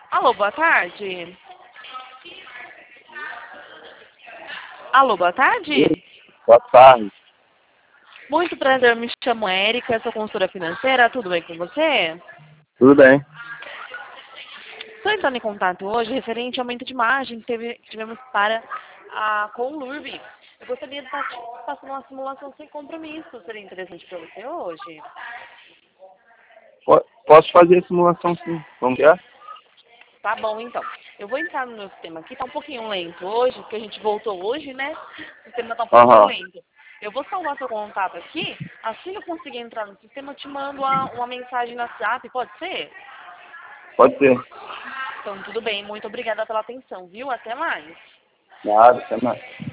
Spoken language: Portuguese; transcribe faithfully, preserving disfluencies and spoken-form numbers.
Alô, boa tarde. Alô, boa tarde. Boa tarde. Muito prazer, me chamo Érica, sou consultora financeira, tudo bem com você? Tudo bem? Estou entrando em contato hoje referente ao aumento de margem que, teve, que tivemos para a Conlurb. Eu gostaria de estar te passando uma simulação sem compromisso. Seria interessante para você hoje? Po- Posso fazer a simulação sim. Vamos ver? Tá bom, então. Eu vou entrar no meu sistema aqui, tá um pouquinho lento hoje, porque a gente voltou hoje, né? O sistema tá um pouquinho Aham. lento. Eu vou salvar seu contato aqui, assim que eu conseguir entrar no sistema, eu te mando uma, uma mensagem no WhatsApp, pode ser? Pode ser. Então, tudo bem. Muito obrigada pela atenção, viu? Até mais. Nada, até mais.